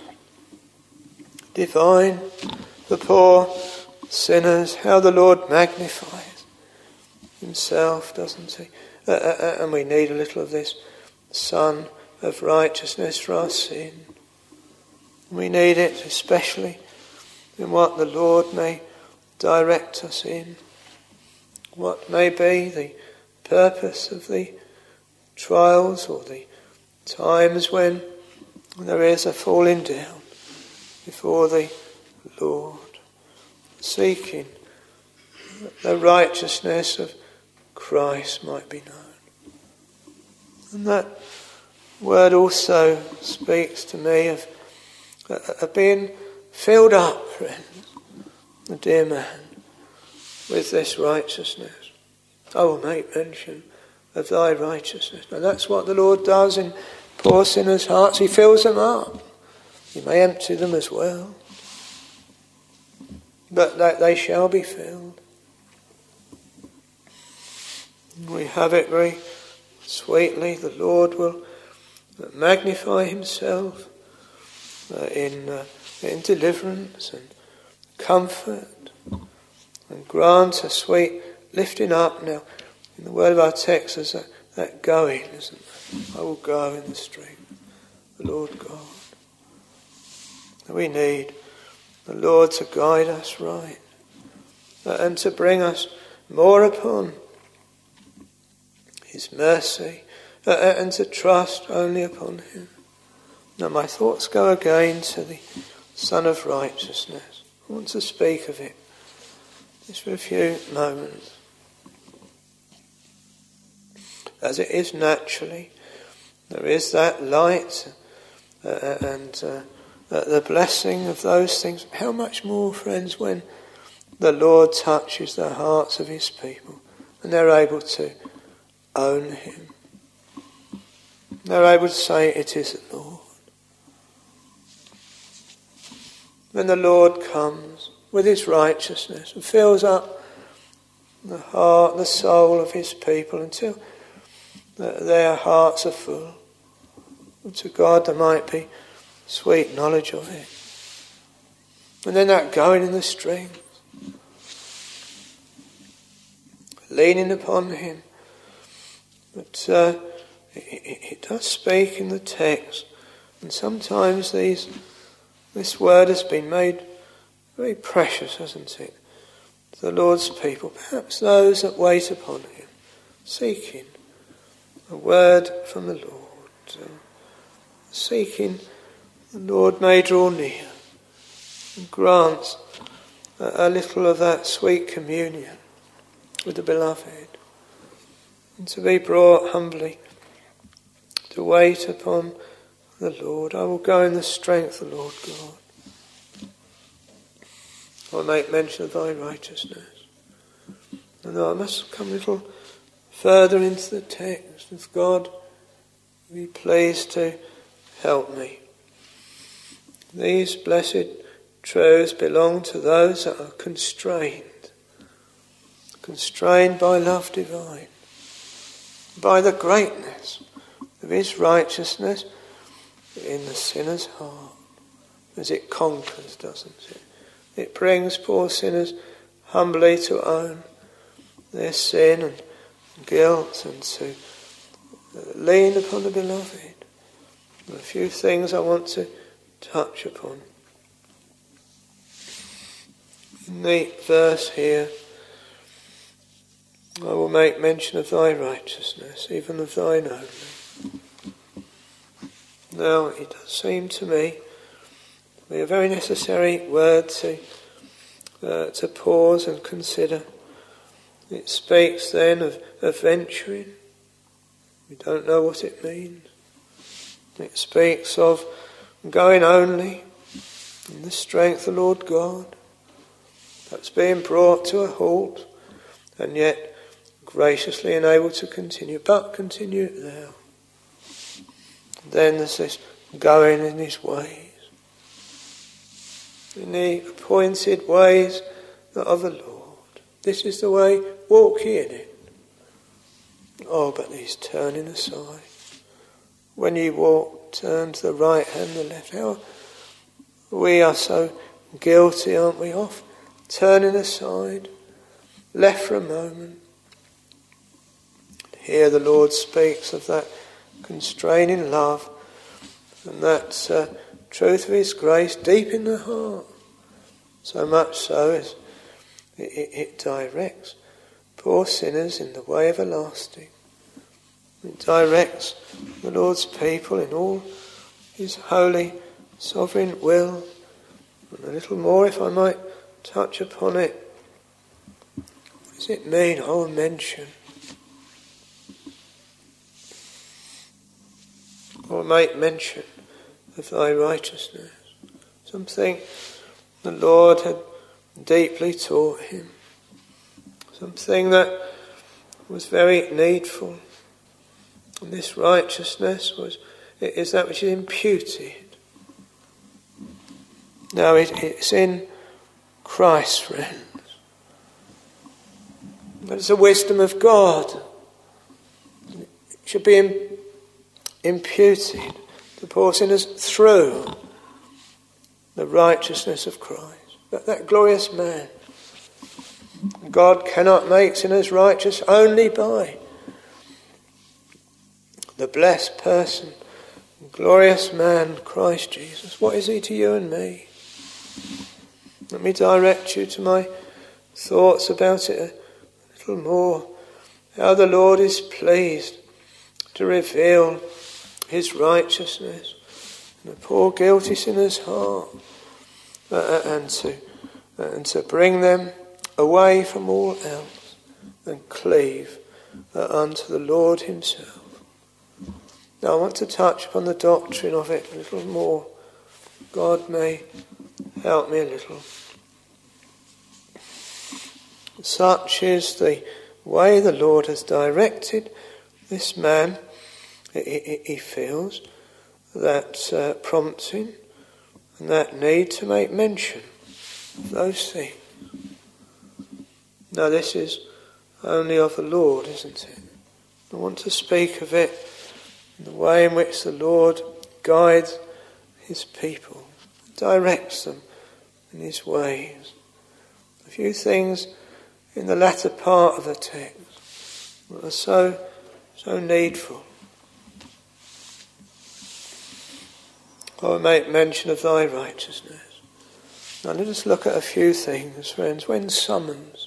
divine for poor sinners? How the Lord magnifies himself, doesn't he? Uh, uh, and we need a little of this Son of Righteousness for our sin. We need it especially in what the Lord may direct us in. What may be the purpose of the trials or the times when there is a falling down before the Lord, seeking that the righteousness of Christ might be known. And that word also speaks to me of of being filled up, friends, the dear man, with this righteousness. I will make mention of thy righteousness. Now that's what the Lord does in poor sinners' hearts. He fills them up. He may empty them as well, but that they shall be filled. We have it very sweetly. The Lord will magnify himself Uh, in uh, in deliverance and comfort, and grant a sweet lifting up. Now, in the word of our text, there's that, that going, isn't there? I will go in the strength of the Lord God. And we need the Lord to guide us right, uh, and to bring us more upon his mercy, uh, and to trust only upon him. Now my thoughts go again to the Son of Righteousness. I want to speak of it just for a few moments. As it is naturally, there is that light uh, and uh, the blessing of those things. How much more, friends, when the Lord touches the hearts of his people and they're able to own him. They're able to say, it is the Lord. When the Lord comes with his righteousness and fills up the heart, the soul of his people until their hearts are full. And to God there might be sweet knowledge of it. And then that going in the strength, leaning upon him. But uh, it, it does speak in the text, and sometimes these This word has been made very precious, hasn't it, to the Lord's people, perhaps those that wait upon him, seeking a word from the Lord, uh, seeking the Lord may draw near and grant a, a little of that sweet communion with the beloved, and to be brought humbly to wait upon the Lord. I will go in the strength of the Lord God. I will make mention of thy righteousness. And I must come a little further into the text. If God be pleased to help me. These blessed truths belong to those that are constrained, constrained by love divine, by the greatness of his righteousness in the sinner's heart, as it conquers, doesn't it? It brings poor sinners humbly to own their sin and guilt and to lean upon the beloved. There are a few things I want to touch upon. In the verse here, I will make mention of thy righteousness, even of thine only. Now, it does seem to me to be a very necessary word to, uh, to pause and consider. It speaks then of, of venturing. We don't know what it means. It speaks of going only in the strength of the Lord God. That's being brought to a halt and yet graciously enabled to continue. But continue it now. Then there's this going in his ways, in the appointed ways of the Lord. This is the way, walk ye in it. Oh, but he's turning aside. When ye walk, turn to the right hand, the left. How we are so guilty, aren't we, of turning aside, left for a moment. Here the Lord speaks of that constraining love and that uh, truth of his grace deep in the heart. So much so as it, it, it directs poor sinners in the way everlasting. It directs the Lord's people in all his holy, sovereign will. And a little more, if I might touch upon it. What does it mean? I will mention. I will make mention of thy righteousness. Something the Lord had deeply taught him. Something that was very needful. And this righteousness was it is that which is imputed. Now it, it's in Christ, friends. But it's the wisdom of God. It should be im- imputed to poor sinners through the righteousness of Christ. That, that glorious man. God cannot make sinners righteous only by the blessed person, glorious man, Christ Jesus. What is he to you and me? Let me direct you to my thoughts about it a little more. How the Lord is pleased to reveal his righteousness in the poor guilty sinner's heart, uh, and to uh, and to bring them away from all else and cleave uh, unto the Lord himself. Now I want to touch upon the doctrine of it a little more. God may help me a little. Such is the way the Lord has directed this man. He, he feels that uh, prompting and that need to make mention of those things. Now this is only of the Lord, isn't it? I want to speak of it in the way in which the Lord guides his people, directs them in his ways. A few things in the latter part of the text that are so, so needful. I will make mention of thy righteousness. Now let us look at a few things, friends. When summons,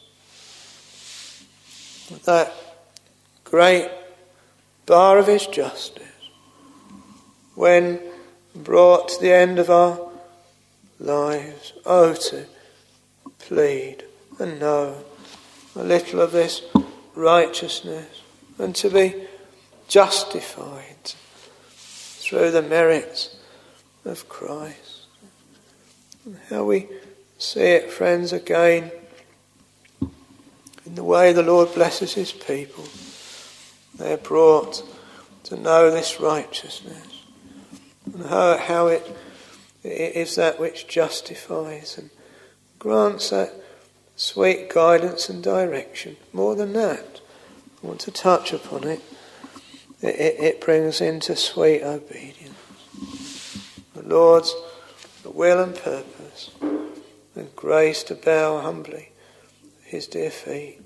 that great bar of his justice, when brought to the end of our lives, oh, to plead and know a little of this righteousness and to be justified through the merits of Christ. And how we see it, friends, again in the way the Lord blesses his people. They are brought to know this righteousness and how, how it It is that which justifies and grants that sweet guidance and direction. More than that, I want to touch upon it. It, it, it brings into sweet obedience the Lord's will and purpose, and grace to bow humbly at his dear feet.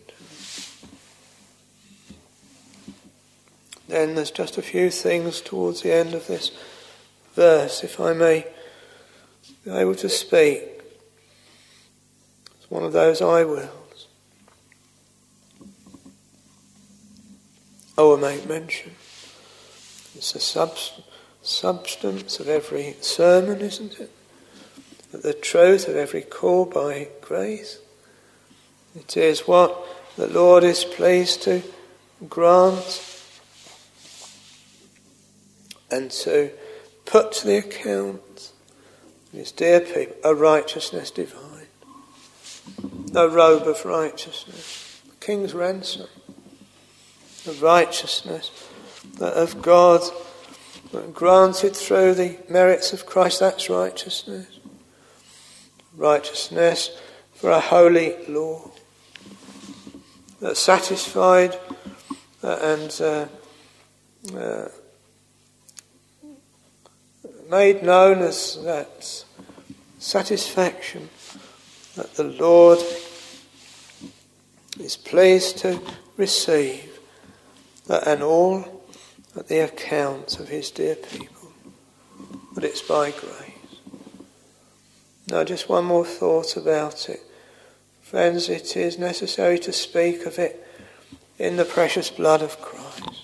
Then there's just a few things towards the end of this verse, if I may be able to speak. It's one of those I wills. Oh, I make mention. It's the subst- substance of every sermon, isn't it? But the truth of every call by grace. It is what the Lord is pleased to grant and to put to the account of his dear people a righteousness divine, a robe of righteousness, the king's ransom, the righteousness of God granted through the merits of Christ. That's righteousness. Righteousness for a holy law that satisfied uh, and uh, uh, made known as that satisfaction that the Lord is pleased to receive, that and all at the account of his dear people. But it's by grace. Now just one more thought about it. Friends, it is necessary to speak of it in the precious blood of Christ.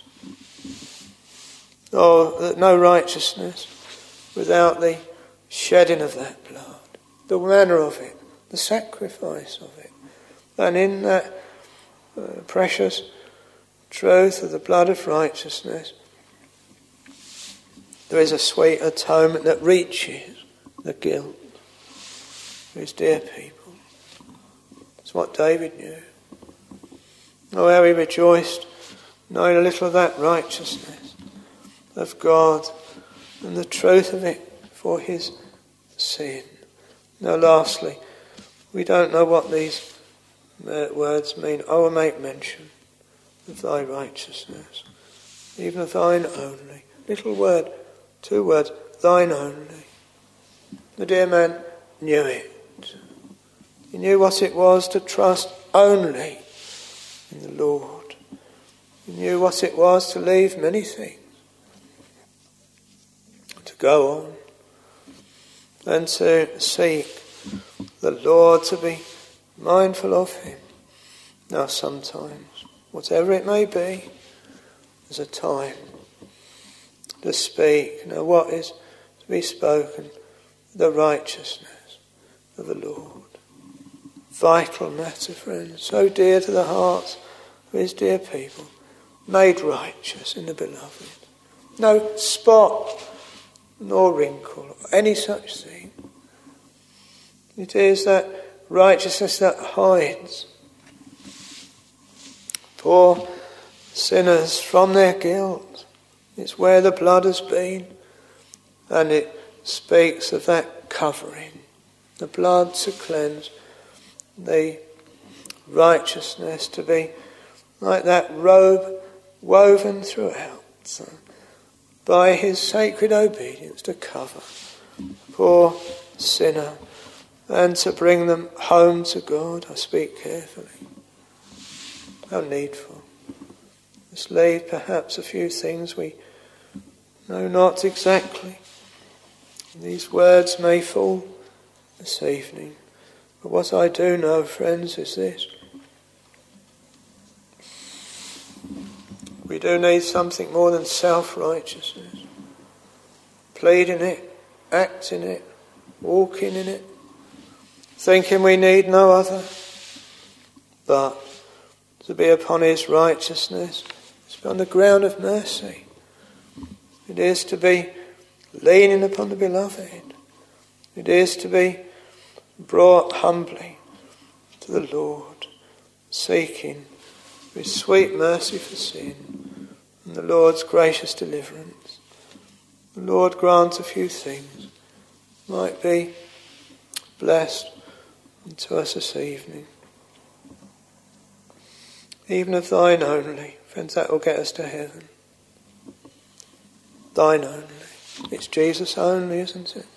Oh, that no righteousness without the shedding of that blood, the manner of it, the sacrifice of it. And in that uh, precious truth of the blood of righteousness, there is a sweet atonement that reaches the guilt of his dear people. It's what David knew. Oh, how he rejoiced knowing a little of that righteousness of God and the truth of it for his sin. Now lastly, we don't know what these uh, words mean. Oh, I make mention of thy righteousness, even of thine only. Little word, two words, thine only. The dear man knew it. He knew what it was to trust only in the Lord. He knew what it was to leave many things, to go on, and to seek the Lord, to be mindful of him. Now sometimes, whatever it may be, there's a time to speak. Now what is to be spoken? The righteousness of the Lord. Vital matter, friends, so dear to the hearts of his dear people, made righteous in the beloved. No spot nor wrinkle, any such thing. It is that righteousness that hides poor sinners from their guilt. It's where the blood has been, and it speaks of that covering, the blood to cleanse, the righteousness to be like that robe woven throughout, so by his sacred obedience to cover poor sinner and to bring them home to God. I speak carefully. How needful. Let's leave perhaps a few things we know not exactly. These words may fall this evening. But what I do know, friends, is this. We do need something more than self-righteousness. Pleading it, acting it, walking in it, thinking we need no other. But to be upon his righteousness is on the ground of mercy. It is to be leaning upon the beloved. It is to be brought humbly to the Lord, seeking with sweet mercy for sin and the Lord's gracious deliverance. The Lord grant a few things might be blessed unto us this evening. Even of thine only. Friends, that will get us to heaven. Thine only. It's Jesus only, isn't it?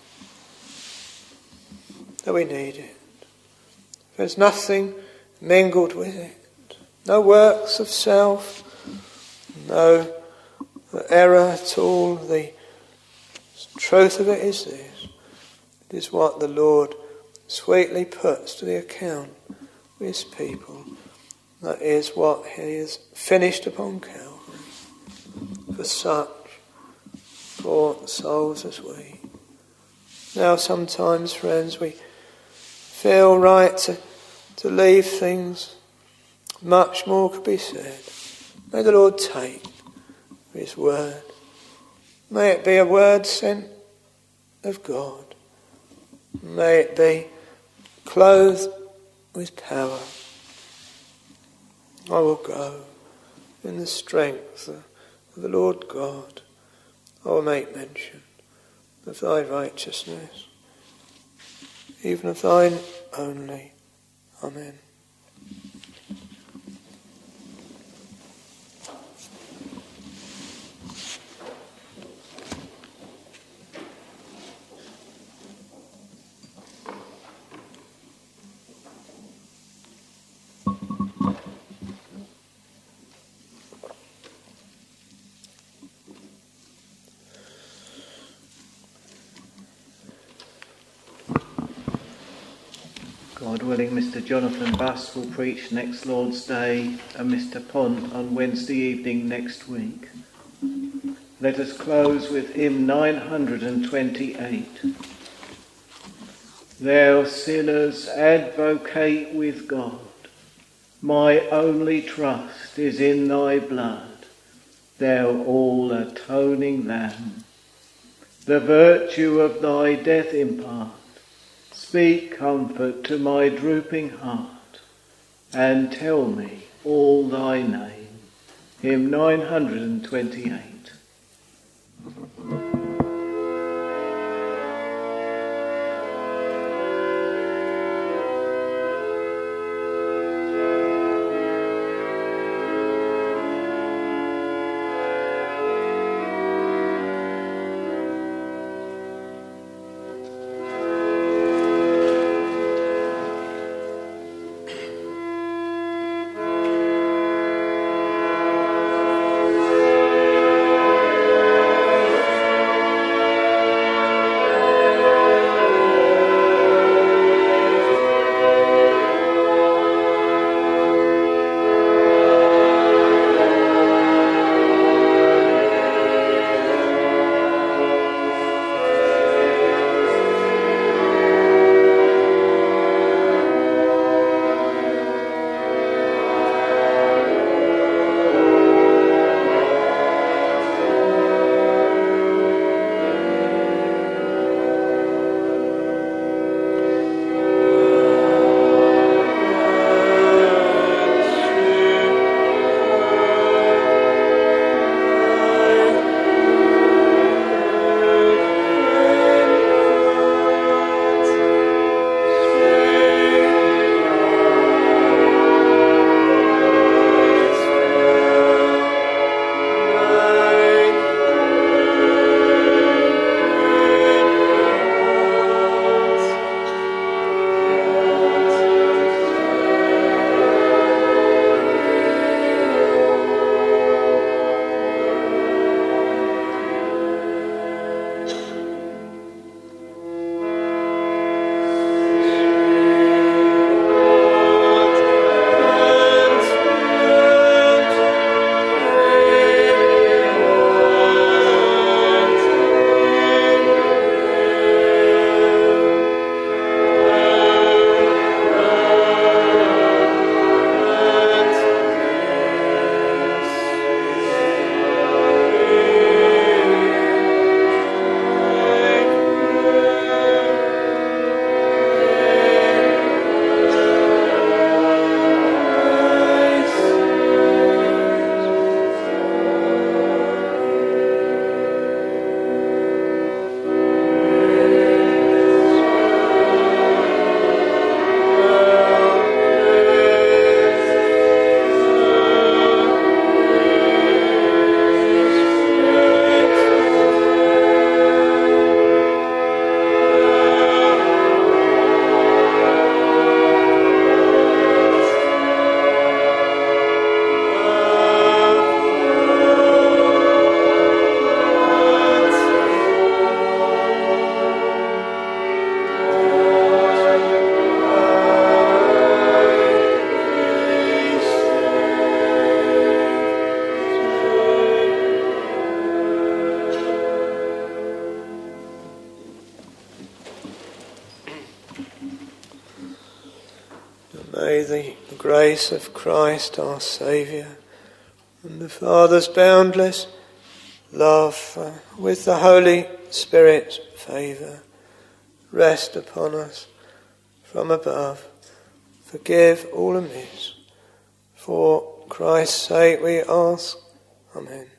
That we need it. There's nothing mingled with it. No works of self. No error at all. The truth of it is this. It is what the Lord sweetly puts to the account of his people. That is what he has finished upon Calvary. For such poor souls as we. Now sometimes, friends, we feel right to, to leave things. Much more could be said. May the Lord take his word. May it be a word sent of God. May it be clothed with power. I will go in the strength of the Lord God. I will make mention of thy righteousness, even of thine only. Amen. God willing, Mister Jonathan Buss will preach next Lord's Day and Mister Pont on Wednesday evening next week. Let us close with hymn nine hundred twenty-eight. Thou sinners, advocate with God, my only trust is in thy blood, thou all-atoning Lamb. The virtue of thy death impart, speak comfort to my drooping heart, and tell me all thy name. Hymn nine hundred twenty-eight. May the grace of Christ our Saviour and the Father's boundless love uh, with the Holy Spirit's favour rest upon us from above. Forgive all amiss. For Christ's sake we ask. Amen.